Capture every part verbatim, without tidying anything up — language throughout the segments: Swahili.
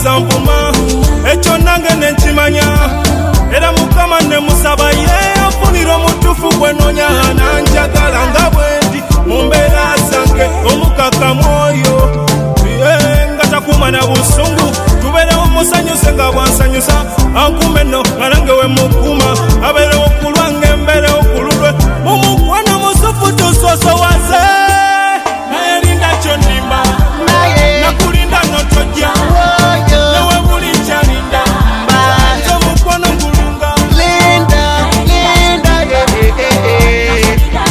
sampuma echo nange nenchimanya era mukama ne musaba ye afunira omutufu gwe nonya nanjagala nga bwendi mumbera zange omukaka mwoyo nga takuma na busungu tubere omusanyuse nga bwansanyusa ankume no ngalange we mukuma abere okulwange mbere okululwe mumukwana musufu tusoso waze naye linda chonimba nakulinda notojja nawe buli chalinda nze mukwana ngulunga linda linda linda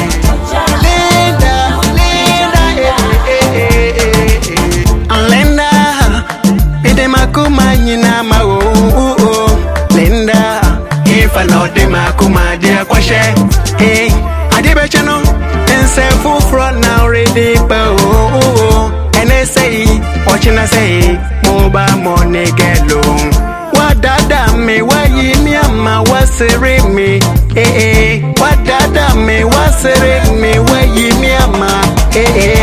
linda linda ide makuma nyina mawo linda ifa no de makuma dia kwashe eh adibe chano ensefu front now ready pa oh and they say watching I say moba money gelo wadada me wayi mi ama wasere me eh eh wadada me wasere me wayi mi ama eh eh